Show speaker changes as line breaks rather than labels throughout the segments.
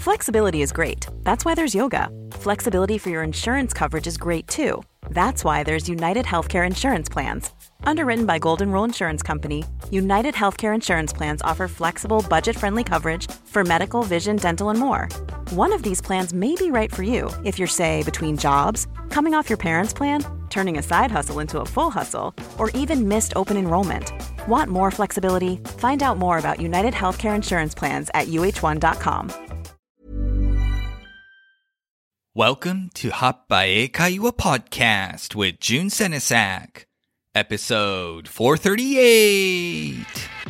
Flexibility is great. That's why there's yoga. Flexibility for your insurance coverage is great too. That's why there's United Healthcare Insurance Plans. Underwritten by Golden Rule Insurance Company, United Healthcare Insurance Plans offer flexible, budget-friendly coverage for medical, vision, dental, and more. One of these plans may be right for you if you're, say, between jobs, coming off your parents' plan, turning a side hustle into a full hustle, or even missed open enrollment. Want more flexibility? Find out more about United Healthcare Insurance Plans at uh1.com.
Welcome to Happae Kaiwa Podcast with Jun Senesak, episode 438.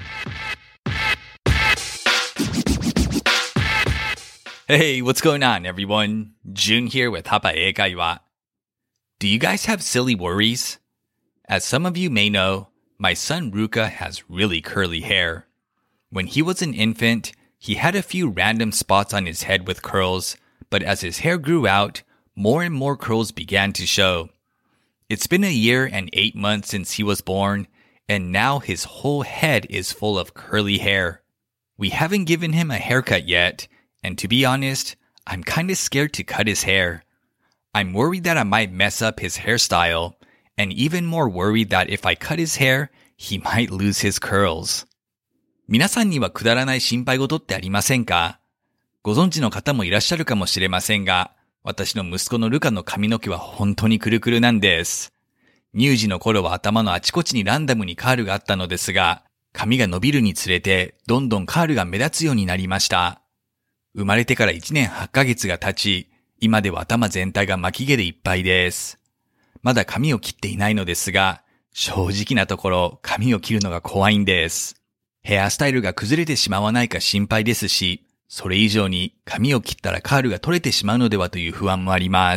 Hey, what's going on, everyone? Jun here with Happae Kaiwa. Do you guys have silly worries? As some of you may know, my son Ruka has really curly hair. When he was an infant, he had a few random spots on his head with curls, but as his hair grew out, more and more curls began to show. It's been 1 year and 8 months since he was born, and now his whole head is full of curly hair. We haven't given him a haircut yet, and to be honest, I'm kinda scared to cut his hair. I'm worried that I might mess up his hairstyle, and even more worried that if I cut his hair, he might lose his curls. 皆さんにはくだらない心配事ってありませんか？ご存知の方もいらっしゃるかもしれませんが、私の息子のルカの髪の毛は本当にくるくるなんです。乳児の頃は頭のあちこちにランダムにカールがあったのですが、髪が伸びるにつれてどんどんカールが目立つようになりました。生まれてから1年8ヶ月が経ち、今では頭全体が巻き毛でいっぱいです。まだ髪を切っていないのですが、正直なところ髪を切るのが怖いんです。ヘアスタイルが崩れてしまわないか心配ですし、それ以上に髪を切ったらカールが取れてしまうのではという不安もあります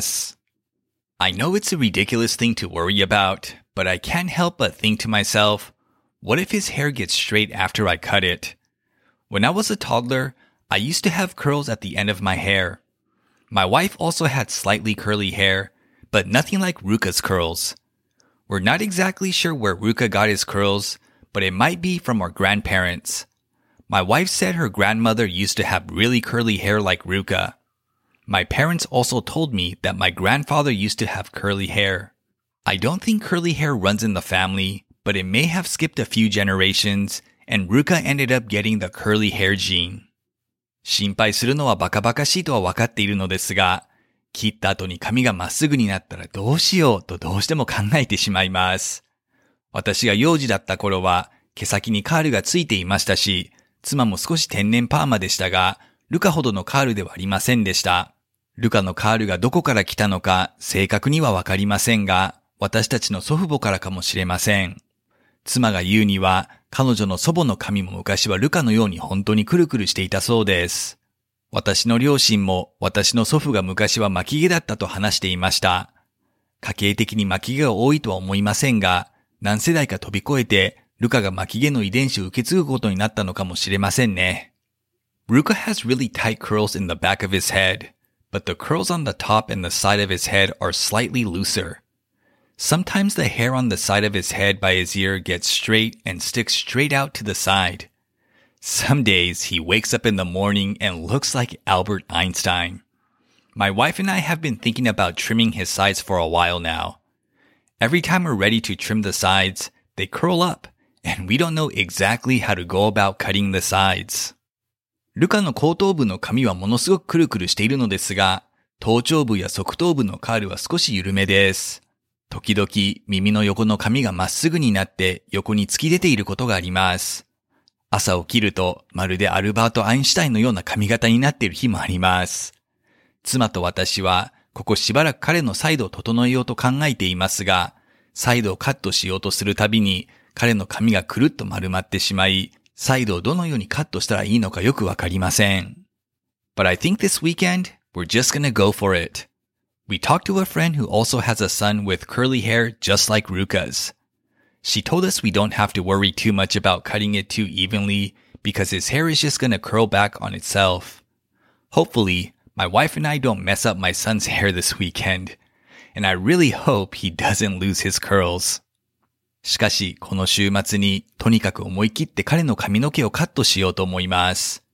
。I know it's a ridiculous thing to worry about, but I can't help but think to myself, what if his hair gets straight after I cut it? When I was a toddler, I used to have curls at the end of my hair. My wife also had slightly curly hair, but nothing like Ruka's curls. We're not exactly sure where Ruka got his curls, but it might be from our grandparents. My wife said her grandmother used to have really curly hair like Ruka. My parents also told me that my grandfather used to have curly hair. I don't think curly hair runs in the family, but it may have skipped a few generations, and Ruka ended up getting the curly hair gene. 心配するのはバカバカしいとは分かっているのですが、切った後に髪がまっすぐになったらどうしようとどうしても考えてしまいます。私が幼児だった頃は毛先にカールがついていましたし、妻も少し天然パーマでしたが、ルカほどのカールではありませんでした。ルカのカールがどこから来たのか正確にはわかりませんが、私たちの祖父母からかもしれません。妻が言うには、彼女の祖母の髪も昔はルカのように本当にくるくるしていたそうです。私の両親も私の祖父が昔は巻き毛だったと話していました。家系的に巻き毛が多いとは思いませんが、何世代か飛び越えて、ルカが巻き毛の遺伝子を受け継ぐことになったのかもしれませんね。Ruka has really tight curls in the back of his head, but the curls on the top and the side of his head are slightly looser. Sometimes the hair on the side of his head by his ear gets straight and sticks straight out to the side. Some days he wakes up in the morning and looks like Albert Einstein. My wife and I have been thinking about trimming his sides for a while now. Every time we're ready to trim the sides, they curl up.And we don't know exactly how to go about cutting the sides. ルカの後頭部の髪はものすごくくるくるしているのですが、頭頂部や側頭部のカールは少し緩めです。時々耳の横の髪がまっすぐになって横に突き出ていることがあります。朝起きるとまるでアルバート・アインシュタインのような髪型になっている日もあります。妻と私はここしばらく彼のサイドを整えようと考えていますが、サイドをカットしようとするたびに彼の髪がくるっと丸まってしまい、サイドをどのようにカットしたらいいのかよくわかりません。But I think this weekend, we're just gonna go for it. We talked to a friend who also has a son with curly hair just like Ruka's. She told us we don't have to worry too much about cutting it too evenly because his hair is just gonna curl back on itself. Hopefully, my wife and I don't mess up my son's hair this weekend, and I really hope he doesn't lose his curls. しかし、この週末にとにかく思い切って彼の髪の毛をカットしようと思います。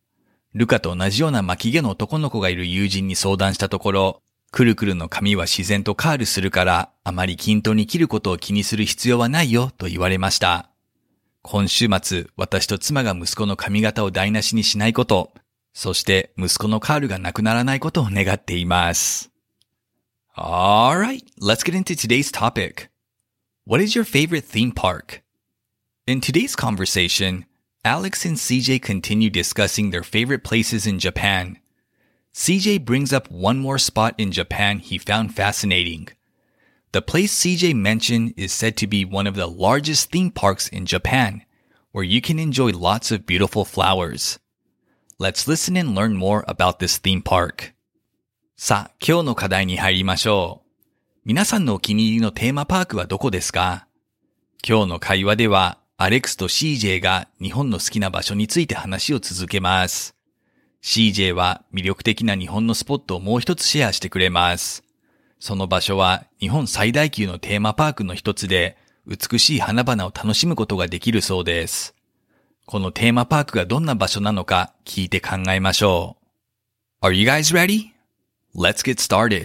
ルカと同じような巻き毛の男の子がいる友人に相談したところ、くるくるの髪は自然とカールするから、あまり均等に切ることを気にする必要はないよと言われました。今週末、私と妻が息子の髪型を台無しにしないこと、そして息子のカールがなくならないことを願っています。Alright, let's get into today's topic. What is your favorite theme park? In today's conversation, Alex and CJ continue discussing their favorite places in Japan. CJ brings up one more spot in Japan he found fascinating. The place CJ mentioned is said to be one of the largest theme parks in Japan, where you can enjoy lots of beautiful flowers. Let's listen and learn more about this theme park. さあ、今日の課題に入りましょう。皆さんのお気に入りのテーマパークはどこですか？今日の会話では、アレックスと CJ が日本の好きな場所について話を続けます。CJ は魅力的な日本のスポットをもう一つシェアしてくれます。その場所は日本最大級のテーマパークの一つで、美しい花々を楽しむことができるそうです。このテーマパークがどんな場所なのか聞いて考えましょう。Are you guys ready? Let's get started.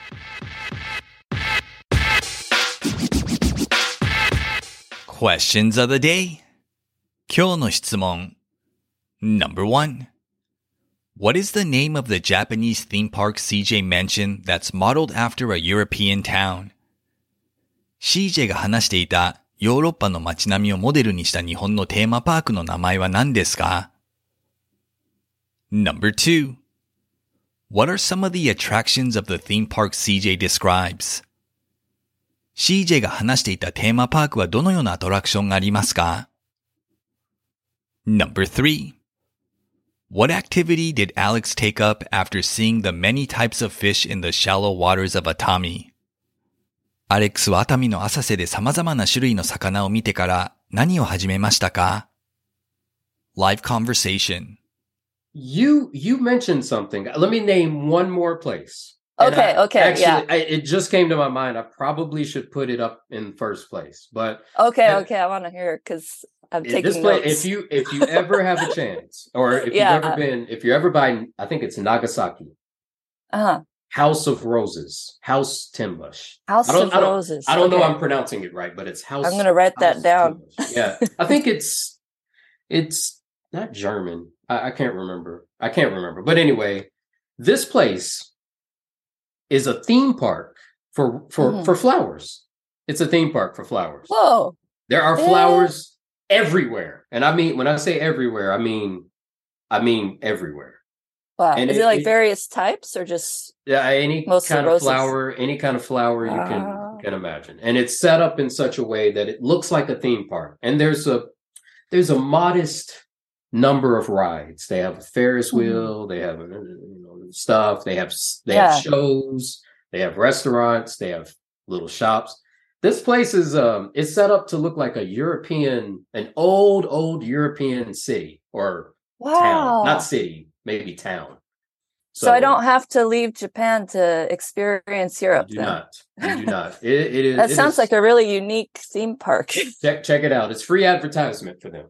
Questions of the day. 今日の質問。Number 1. What is the name of the Japanese theme park CJ mentioned that's modeled after a European town? CJ が話していたヨーロッパの街並みをモデルにした日本のテーマパークの名前は何ですか？ Number 2. What are some of the attractions of the theme park CJ describes? CJ が話していたテーマパークはどのようなアトラクションがありますか？ Number 3. What activity did Alex take up after seeing the many types of fish in the shallow waters of Atami? アレックスは熱海の浅瀬で様々な種類の魚を見てから何を始めましたか？ Live conversation.
You mentioned something. Let me name one more place.
Okay,
Actually,
yeah.
It just came to my mind. I probably should put it up in first place, but
Okay, I want to hear it because I'm taking
this place,
notes.
if you ever have a chance, or if you're ever by, I think it's Nagasaki. House of Roses, House Timbush.
House of Roses.
I don't know I'm pronouncing it right, but it's House.
I'm going to write that down.
Yeah, I think it's not German. I can't remember. But anyway, this place is a theme park for flowers. It's a theme park for flowers.
Whoa.
There are flowers everywhere. And I mean, when I say everywhere, I mean everywhere.
Wow. And is it like various types or just
any kind of flower you can imagine. And it's set up in such a way that it looks like a theme park. And there's a modest number of rides. They have a Ferris wheel, they have stuff, they have shows, they have restaurants, they have little shops. This place is it's set up to look like an old European city or town. Not city, maybe town.
So I don't have to leave Japan to experience Europe.
You do not. It is.
That sounds like a really unique theme park.
Check it out. It's free advertisement for them.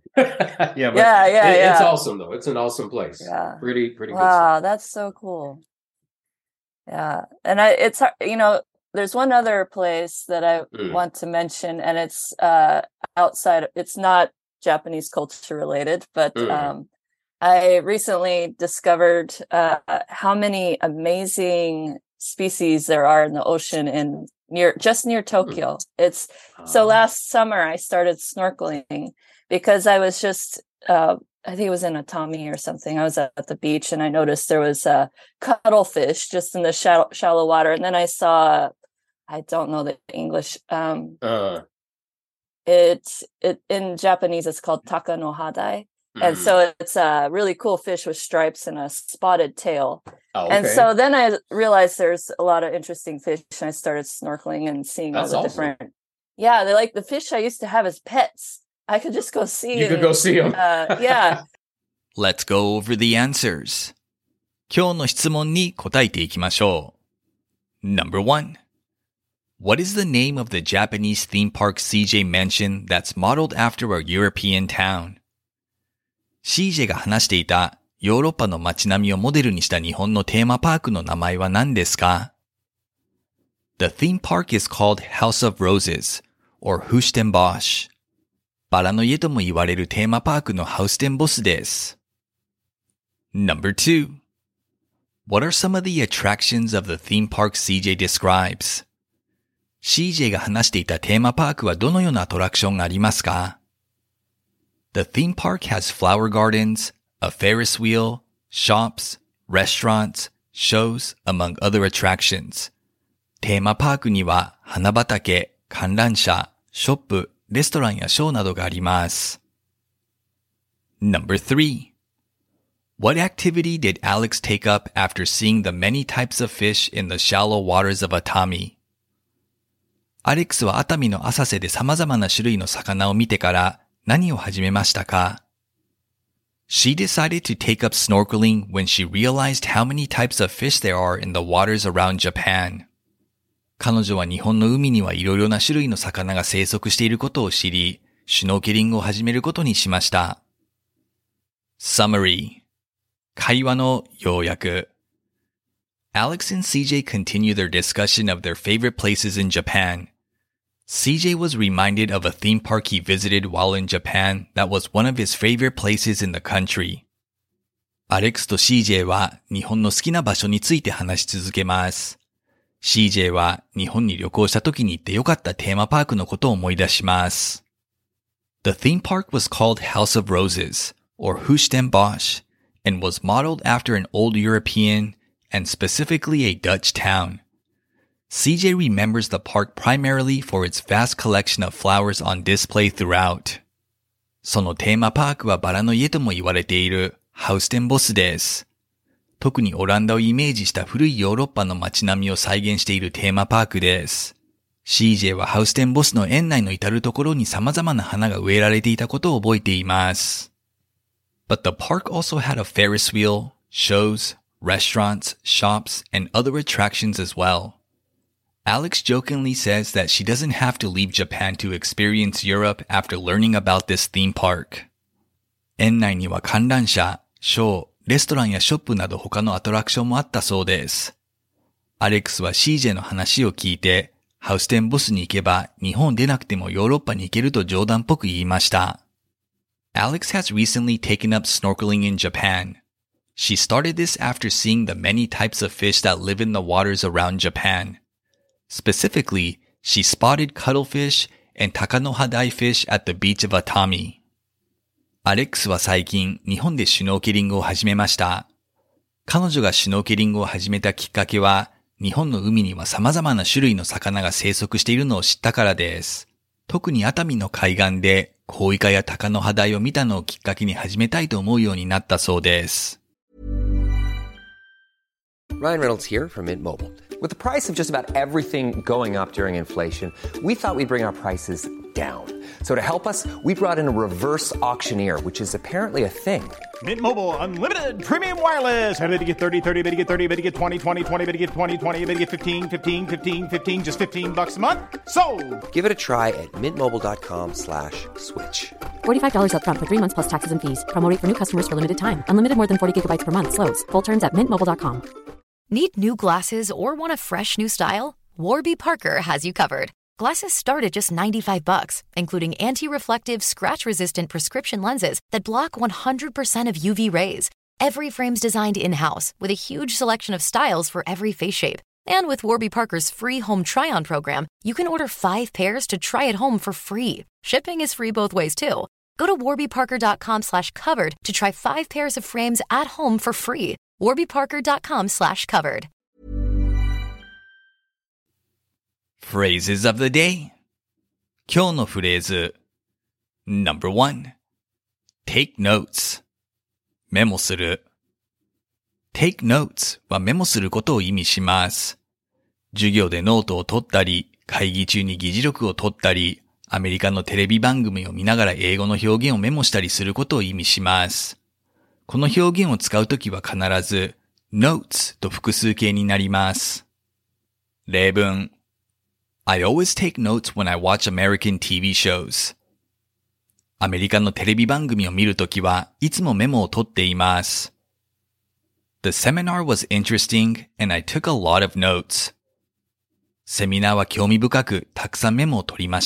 Yeah.
It's awesome though. It's an awesome place.
Yeah.
Pretty good.
Wow, that's so cool. Yeah, and it's there's one other place that I want to mention, and it's outside. It's not Japanese culture related, but I recently discovered how many amazing species there are in the ocean near Tokyo. So last summer I started snorkeling because I was just I think it was in Atami or something. I was at the beach and I noticed there was a cuttlefish just in the shallow water, and then I saw, I don't know the English. It in Japanese it's called taka no hadai. And so it's a really cool fish with stripes and a spotted tail. Oh, okay. And so then I realized there's a lot of interesting fish, and I started snorkeling and seeing all the different. Yeah, they're like the fish I used to have as pets. I could just go see.
You could go see them.
Yeah.
Let's go over the answers. 今日の質問に答えていきましょう。Number 1. What is the name of the Japanese theme park CJ mentioned that's modeled after a European town? CJ が話していたヨーロッパの街並みをモデルにした日本のテーマパークの名前は何ですか？ The theme park is called House of Roses or Huis-ten-Bosch. バラの家とも言われるテーマパークのハウステンボスです。Number 2. What are some of the attractions of the theme park CJ describes? CJ が話していたテーマパークはどのようなアトラクションがありますか？ The theme park has flower gardens, a Ferris wheel, shops, restaurants, shows, among other attractions. テーマパークには花畑、観覧車、ショップ、レストランやショーなどがあります。Number 3. What activity did Alex take up after seeing the many types of fish in the shallow waters of Atami? アレックスは熱海の浅瀬で様々な種類の魚を見てから何を始めましたか？ She decided to take up snorkeling when she realized how many types of fish there are in the waters around Japan. 彼女は日本の海にはいろいろな種類の魚が生息していることを知り、シュノーケリングを始めることにしました。Summary 会話の要約 Alex and CJ continue their discussion of their favorite places in Japan. CJ was reminded of a theme park he visited while in Japan that was one of his favorite places in the country. アレックスと CJ は日本の好きな場所について話し続けます。CJ は日本に旅行した時に行ってよかったテーマパークのことを思い出します。The theme park was called House of Roses, or Huis-ten-Bosch, and was modeled after an old European and specifically a Dutch town. CJ remembers the park primarily for its vast collection of flowers on display throughout. そのテーマパークはバラの家とも言われているハウステンボスです。特にオランダをイメージした古いヨーロッパの街並みを再現しているテーマパークです。CJ はハウステンボスの園内の至るところに様々な花が植えられていたことを覚えています。But the park also had a Ferris wheel, shows, restaurants, shops, and other attractions as well. Alex jokingly says that she doesn't have to leave Japan to experience Europe after learning about this theme park. 園内には観覧車、ショー、レストランやショップなど他のアトラクションもあったそうです。アレックスは CJ の話を聞いて、ハウステンボスに行けば日本出なくてもヨーロッパに行けると冗談っぽく言いました。Alex has recently taken up snorkeling in Japan. She started this after seeing the many types of fish that live in the waters around Japan. Specifically, she spotted cuttlefish and Takanohadai fish at the beach of Atami. アレックスは最近日本でシュノーケリングを始めました。彼女がシュノーケリングを始めたきっかけは、日本の海には様々な種類の魚が生息しているのを知ったからです。特に熱海の海岸でコウイカやタカノハダイを見たのをきっかけに始めたいと思うようになったそうです。
Ryan Reynolds here from Mint Mobile. With the price of just about everything going up during inflation, we thought we'd bring our prices down. So to help us, we brought in a reverse auctioneer, which is apparently a thing.
Mint Mobile Unlimited Premium Wireless. How to get 30, 30, bit to get 30, bit to get 20, 20, 20, bit to get 20, 20, bit to get 15, 15, 15, 15, just $15 a month? Sold!
Give it a try at mintmobile.com/switch.
$45 up front for 3 months plus taxes and fees. Promo rate for new customers for limited time. Unlimited more than 40 gigabytes per month. Slows full terms at mintmobile.com.
Need new glasses or want a fresh new style? Warby Parker has you covered. Glasses start at just $95, including anti-reflective, scratch-resistant prescription lenses that block 100% of UV rays. Every frame's designed in-house with a huge selection of styles for every face shape. And with Warby Parker's free home try-on program, you can order 5 pairs to try at home for free. Shipping is free both ways, too. Go to warbyparker.com/covered to try 5 pairs of frames at home for free. warbyparker.com/covered.
Phrases of the day. 今日のフレーズ Number 1. Take notes. メモする。Take notes はメモすることを意味します。授業でノートを取ったり、会議中に議事録を取ったり、アメリカのテレビ番組を見ながら英語の表現をメモしたりすることを意味します。この表現を使うときは必ず notes と複数形になります。例文 I always take notes when I watch American TV shows. アメリカのテレビ番組を見るときはいつもメモを取っています。 The seminar was interesting and I took a lot of notes. セミナーは興味深くたくさんメモを取りました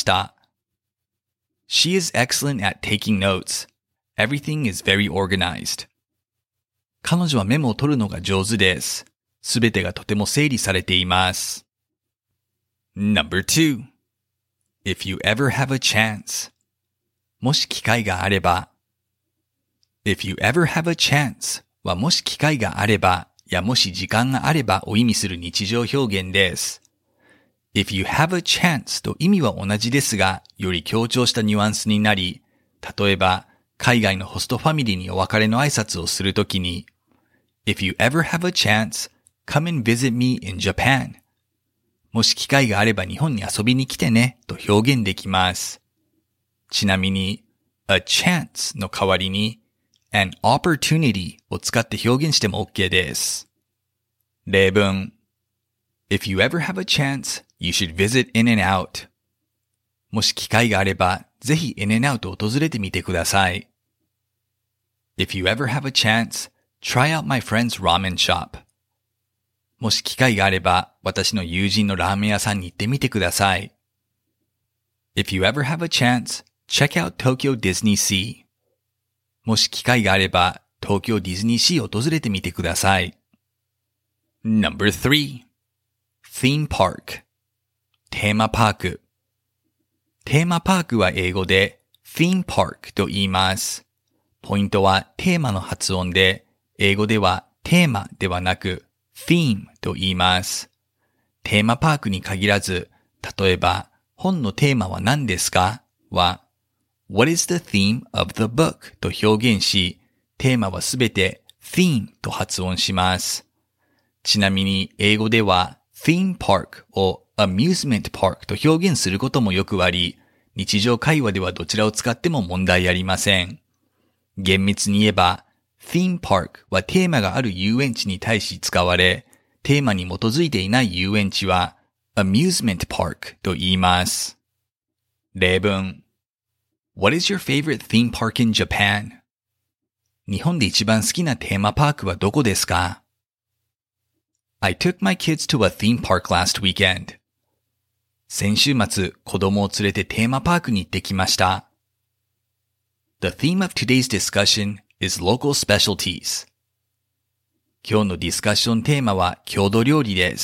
。She is excellent at taking notes. Everything is very organized. 彼女はメモを取るのが上手です。すべてがとても整理されています。Number 2. If you ever have a chance. もし機会があれば。If you ever have a chance はもし機会があればやもし時間があればを意味する日常表現です。If you have a chance と意味は同じですが、より強調したニュアンスになり、例えば、海外のホストファミリーにお別れの挨拶をするときに、If you ever have a chance, come and visit me in Japan. もし機会があれば日本に遊びに来てねと表現できます。ちなみに、a chance の代わりに、an opportunity を使って表現しても OK です。例文。If you ever have a chance, you should visit In-N-Out. もし機会があれば、ぜひ In-N-Out を訪れてみてください。If you ever have a chance, try out my friend's ramen shop. もし機会があれば、私の友人のラーメン屋さんに行ってみてください。If you ever have a chance, check out Tokyo Disney Sea. もし機会があれば、東京ディズニーシーを訪れてみてください。Number 3. Theme Park テーマパークテーマパークは英語で Theme Park と言います。ポイントはテーマの発音で、英語ではテーマではなく Theme と言います。テーマパークに限らず、例えば本のテーマは何ですかは What is the theme of the book と表現し、テーマはすべて Theme と発音します。ちなみに英語ではTheme Park を Amusement Park と表現することもよくあり、日常会話ではどちらを使っても問題ありません。厳密に言えば、Theme Park はテーマがある遊園地に対し使われ、テーマに基づいていない遊園地は Amusement Park と言います。例文。What is your favorite theme park in Japan? 日本で一番好きなテーマパークはどこですか？I took my kids to a theme park last weekend. 先週末、子供を連れてテーマパークに行ってきました。The theme of today's discussion is local specialties. 今日のディスカッションテーマは郷土料理です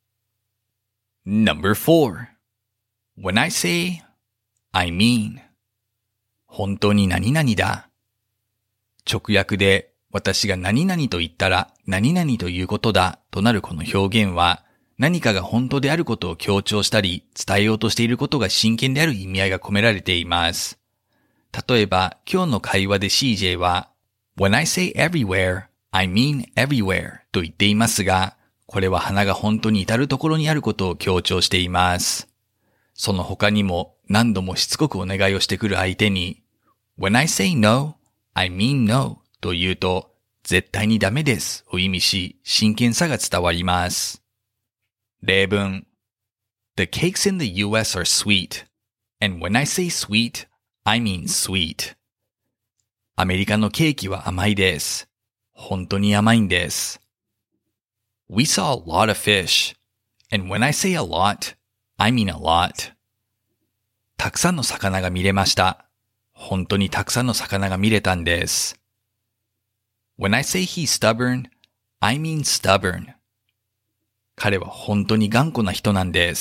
。Number 4. When I say, I mean. 本当に何々だ。直訳で、私が何々と言ったら何々ということだとなるこの表現は何かが本当であることを強調したり伝えようとしていることが真剣である意味合いが込められています。例えば今日の会話で CJ は When I say everywhere, I mean everywhere と言っていますがこれは花が本当に至るところにあることを強調しています。その他にも何度もしつこくお願いをしてくる相手に When I say no, I mean noと言うと、絶対にダメですを意味し、真剣さが伝わります。例文。The cakes in the US are sweet. And when I say sweet, I mean sweet. アメリカのケーキは甘いです。本当に甘いんです。We saw a lot of fish. And when I say a lot, I mean a lot. たくさんの魚が見れました。本当にたくさんの魚が見れたんです。When I say he's stubborn, I mean stubborn. 彼は本当に頑固な人なんです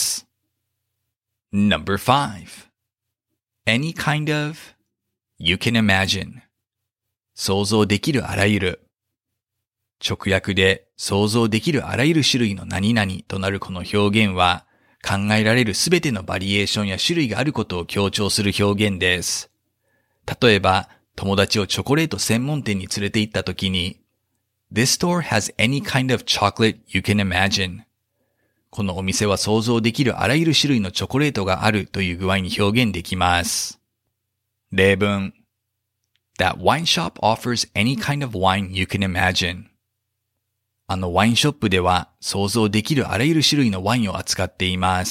。Number 5. Any kind of, you can imagine. 想像できるあらゆる。直訳で想像できるあらゆる種類の何々となるこの表現は考えられるすべてのバリエーションや種類があることを強調する表現です。例えば、友達をチョコレート専門店に連れて行ったときに This store has any kind of chocolate you can imagine. このお店は想像できるあらゆる種類のチョコレートがあるという具合に表現できます。例文 That wine shop offers any kind of wine you can imagine. あのワインショップでは想像できるあらゆる種類のワインを扱っています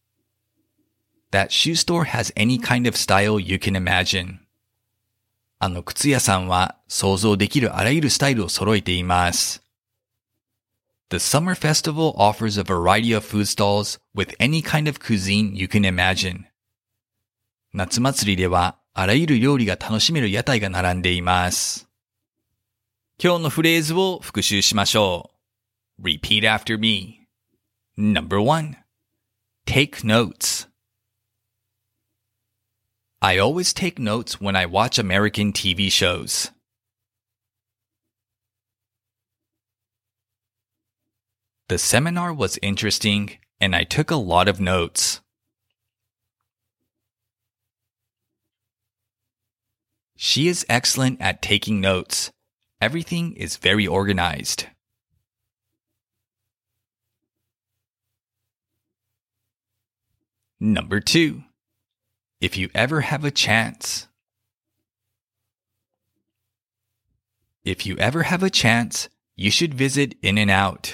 。That shoe store has any kind of style you can imagine. あの靴屋さんは想像できるあらゆるスタイルを揃えています。 The summer festival offers a variety of food stalls with any kind of cuisine you can imagine. 夏祭りではあらゆる料理が楽しめる屋台が並んでいます。今日のフレーズを復習しましょう。Repeat after me. Number 1. Take notes. I always take notes when I watch American TV shows. The seminar was interesting and I took a lot of notes. She is excellent at taking notes. Everything is very organized. Number 2. If you ever have a chance. If you ever have a chance, you should visit In-N-Out.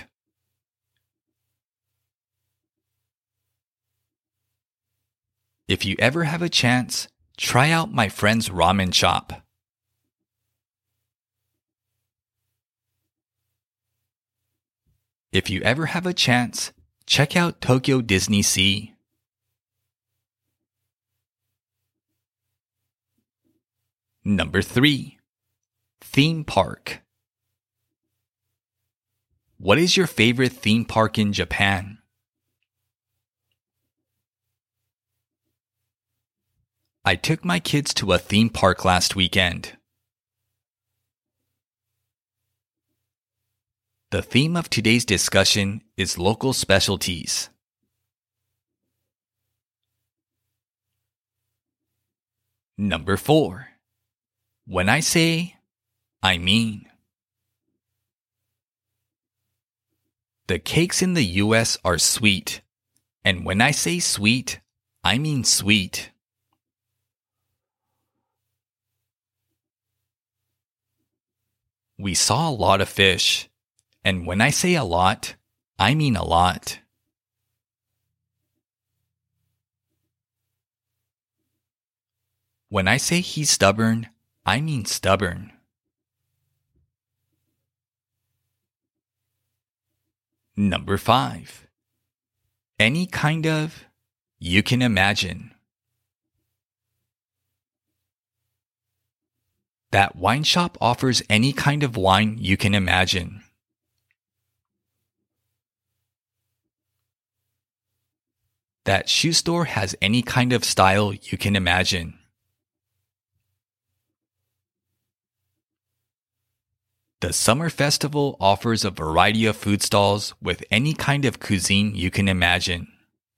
If you ever have a chance, try out my friend's ramen shop. If you ever have a chance, check out Tokyo Disney Sea. Number 3. Theme park. What is your favorite theme park in Japan? I took my kids to a theme park last weekend. The theme of today's discussion is local specialties. Number 4. When I say, I mean. The cakes in the US are sweet, and when I say sweet, I mean sweet. We saw a lot of fish, and when I say a lot, I mean a lot. When I say he's stubborn, I mean stubborn. Number 5. Any kind of, you can imagine. That wine shop offers any kind of wine you can imagine. That shoe store has any kind of style you can imagine. The summer festival offers a variety of food stalls with any kind of cuisine you can imagine.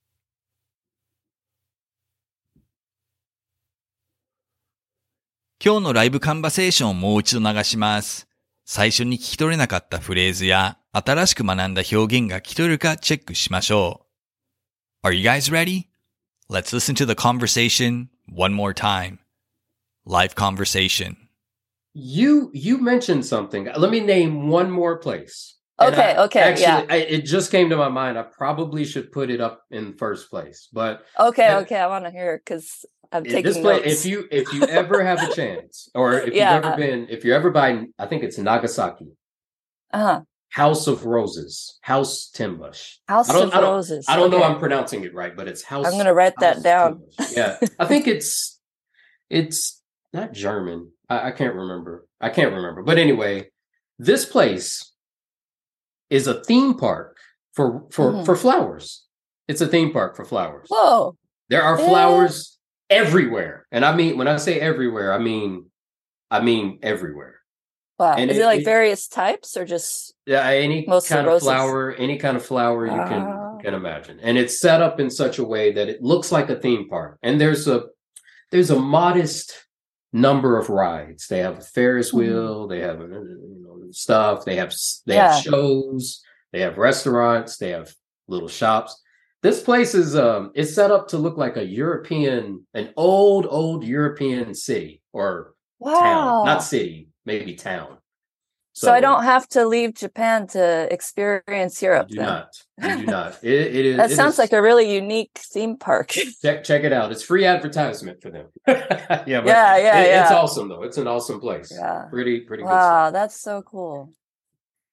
今日のライブカンバセーションをもう一度流します。最初に聞き取れなかったフレーズや新しく学んだ表現が聞き取れるかチェックしましょう。Are you guys ready? Let's listen to the conversation one more time. Live conversation.
You mentioned something. Let me name one more place.
Okay,
it just came to my mind. I probably should put it up in first place, but
okay. I want to hear it because I'm taking notes.
If you ever have a chance, or if you're ever by, I think it's Nagasaki. House of Roses, House Tenbush.
House of Roses.
I don't know I'm pronouncing it right, but it's House.
I'm going to write that down.
Yeah, I think it's not German. I can't remember. But anyway, this place is a theme park for flowers. It's a theme park for flowers.
Whoa.
There are flowers everywhere. And I mean, when I say everywhere, I mean everywhere.
Wow. And is it like various types or just
any kind of flower you can imagine. And it's set up in such a way that it looks like a theme park. And there's a modest number of rides. They have a Ferris wheel, they have stuff, they have shows, they have restaurants, they have little shops. This place is it's set up to look like an old European city or town, not city, maybe town.
So I don't have to leave Japan to experience Europe.
You do not. It is.
That sounds like a really unique theme park.
Check it out. It's free advertisement for them.
Yeah.
It's awesome though. It's an awesome place.
Yeah.
Pretty good.
Wow, that's so cool.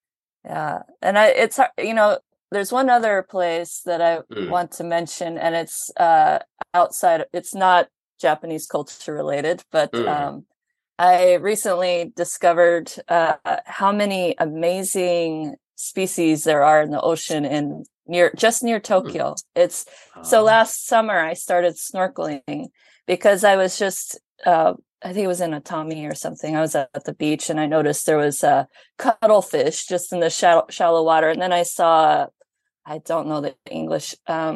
Yeah. And it's, there's one other place that I want to mention, and it's outside. It's not Japanese culture related, but I recently discovered how many amazing species there are in the ocean near Tokyo. It's so last summer I started snorkeling because I was just I think it was in Atami or something. I was at the beach and I noticed there was a cuttlefish just in the shallow water, and then I saw, I don't know the English.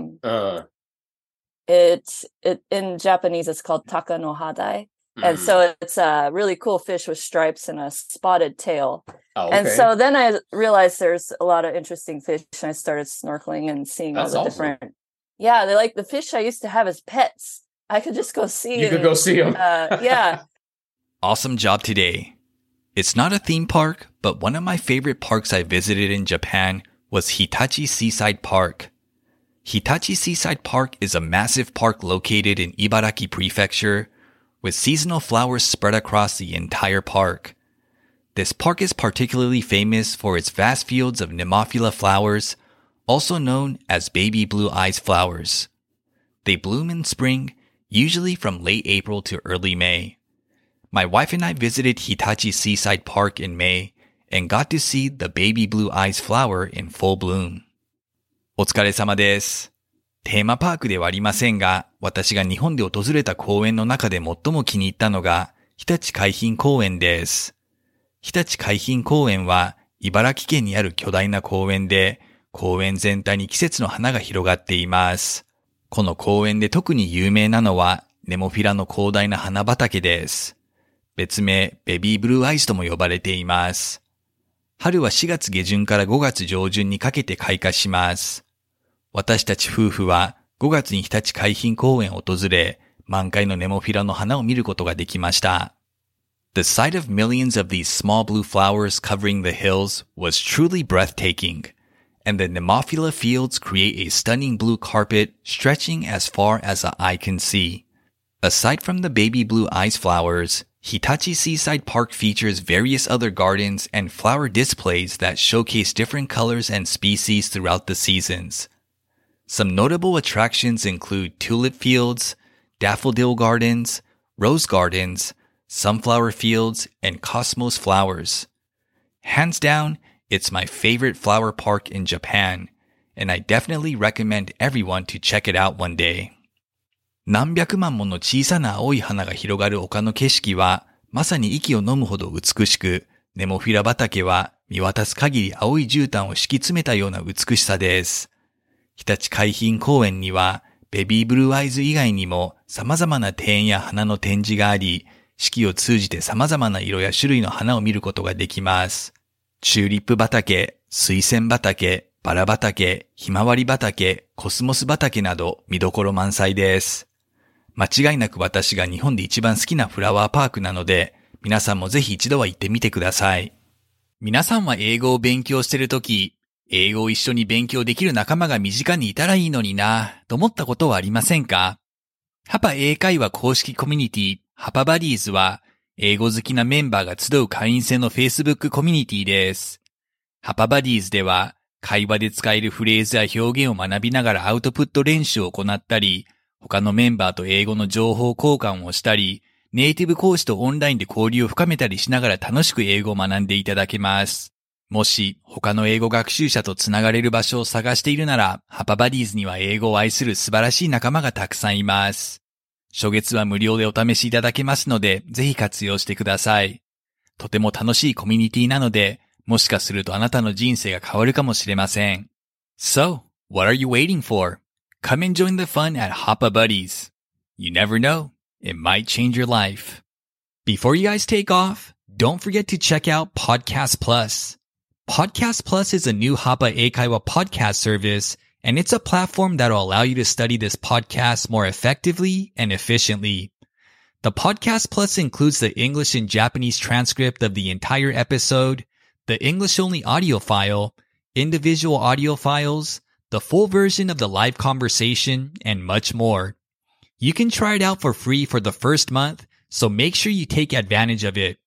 It in Japanese it's called taka no hadai. And so it's a really cool fish with stripes and a spotted tail. Oh, okay. And so then I realized there's a lot of interesting fish, and I started snorkeling and seeing all the different. Yeah, they're like the fish I used to have as pets. I could just go see. You could go see them. Yeah.
Awesome job today. It's not a theme park, but one of my favorite parks I visited in Japan was Hitachi Seaside Park. Hitachi Seaside Park is a massive park located in Ibaraki Prefecture, with seasonal flowers spread across the entire park. This park is particularly famous for its vast fields of Nemophila flowers, also known as baby blue eyes flowers. They bloom in spring, usually from late April to early May. My wife and I visited Hitachi Seaside Park in May and got to see the baby blue eyes flower in full bloom. お疲れ様です。テーマパークではありませんが、私が日本で訪れた公園の中で最も気に入ったのが、日立海浜公園です。日立海浜公園は、茨城県にある巨大な公園で、公園全体に季節の花が広がっています。この公園で特に有名なのは、ネモフィラの広大な花畑です。別名、ベビーブルーアイスとも呼ばれています。春は4月下旬から5月上旬にかけて開花します。私たち夫婦は5月に日立海浜公園を訪れ、満開のネモフィラの花を見ることができました。The sight of millions of these small blue flowers covering the hills was truly breathtaking, and the Nemophila fields create a stunning blue carpet stretching as far as the eye can see. Aside from the baby blue eyes flowers, Hitachi Seaside Park features various other gardens and flower displays that showcase different colors and species throughout the seasons. Some notable attractions include tulip fields, daffodil gardens, rose gardens, sunflower fields, and cosmos flowers. Hands down, it's my favorite flower park in Japan, and I definitely recommend everyone to check it out one day. 何百万もの小さな青い花が広がる丘の景色は、まさに息を飲むほど美しく、ネモフィラ畑は見渡す限り青い絨毯を敷き詰めたような美しさです。日立海浜公園には、ベビーブルーアイズ以外にも様々な庭園や花の展示があり、四季を通じて様々な色や種類の花を見ることができます。チューリップ畑、水仙畑、バラ畑、ひまわり畑、コスモス畑など見どころ満載です。間違いなく私が日本で一番好きなフラワーパークなので、皆さんもぜひ一度は行ってみてください。皆さんは英語を勉強しているとき、英語を一緒に勉強できる仲間が身近にいたらいいのになぁと思ったことはありませんか？ハパ英会話公式コミュニティハパバディーズは英語好きなメンバーが集う会員制の Facebook コミュニティです。ハパバディーズでは会話で使えるフレーズや表現を学びながらアウトプット練習を行ったり、他のメンバーと英語の情報交換をしたり、ネイティブ講師とオンラインで交流を深めたりしながら楽しく英語を学んでいただけます。もし他の英語学習者とつながれる場所を探しているなら、ハパバディーズには英語を愛する素晴らしい仲間がたくさんいます。初月は無料でお試しいただけますので、ぜひ活用してください。とても楽しいコミュニティなので、もしかするとあなたの人生が変わるかもしれません。So, what are you waiting for? Come and join the fun at Hapa Buddies. You never know, it might change your life. Before you guys take off, don't forget to check out Podcast Plus. Podcast Plus is a new Hapa Eikaiwa podcast service, and it's a platform that will allow you to study this podcast more effectively and efficiently. The Podcast Plus includes the English and Japanese transcript of the entire episode, the English-only audio file, individual audio files, the full version of the live conversation, and much more. You can try it out for free for the first month, so make sure you take advantage of it.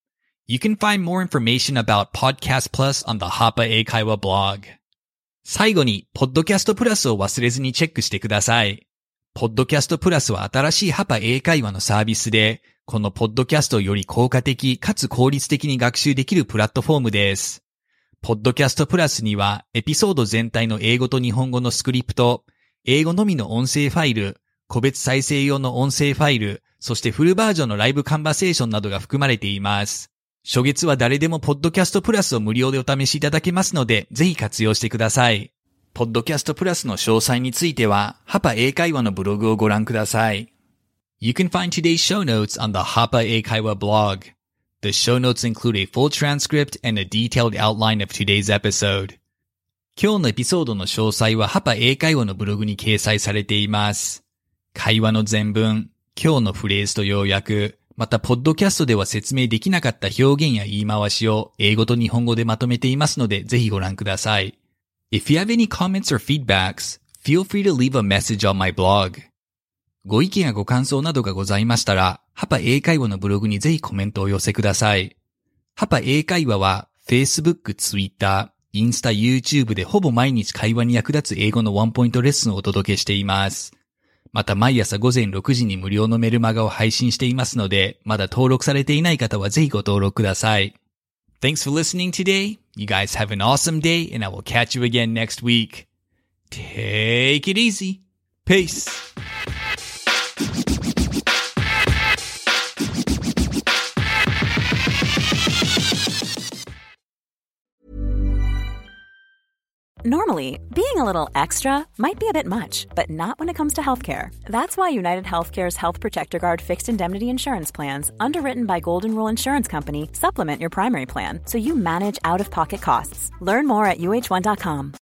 You can find more information about Podcast Plus on the Hapa 英会話 blog. 最後に、Podcast Plus を忘れずにチェックしてください。Podcast Plus は新しいハパ英会話のサービスで、このポッドキャストをより効果的かつ効率的に学習できるプラットフォームです。ポッドキャストプラスにはエピソード全体の英語と日本語のスクリプト、英語のみの音声ファイル、個別再生用の音声ファイル、そしてフルバージョンのライブカンバセーションなどが含まれています。初月は誰でもポッドキャストプラスを無料でお試しいただけますので、ぜひ活用してください。ポッドキャストプラスの詳細については、ハパ英会話のブログをご覧ください。You can find today's show notes on the Hapa 英会話 blog. The show notes include a full transcript and a detailed outline of today's episode. 今日のエピソードの詳細はハパ英会話のブログに掲載されています。会話の全文、今日のフレーズと要約、またポッドキャストでは説明できなかった表現や言い回しを英語と日本語でまとめていますので、ぜひご覧ください。If you have any comments or feedbacks, feel free to leave a message on my blog. ご意見やご感想などがございましたら、ハパ英会話のブログにぜひコメントをお寄せください。ハパ英会話は Facebook、Twitter、インスタ、YouTube でほぼ毎日会話に役立つ英語のワンポイントレッスンをお届けしています。また毎朝午前6時に無料のメルマガを配信していますので、まだ登録されていない方はぜひご登録ください。Thanks for listening today. You guys have an awesome day and I will catch you again next week. Take it easy. Peace.
Normally, being a little extra might be a bit much, but not when it comes to healthcare. That's why United Healthcare's Health Protector Guard fixed indemnity insurance plans, underwritten by Golden Rule Insurance Company, supplement your primary plan so you manage out-of-pocket costs. Learn more at uh1.com.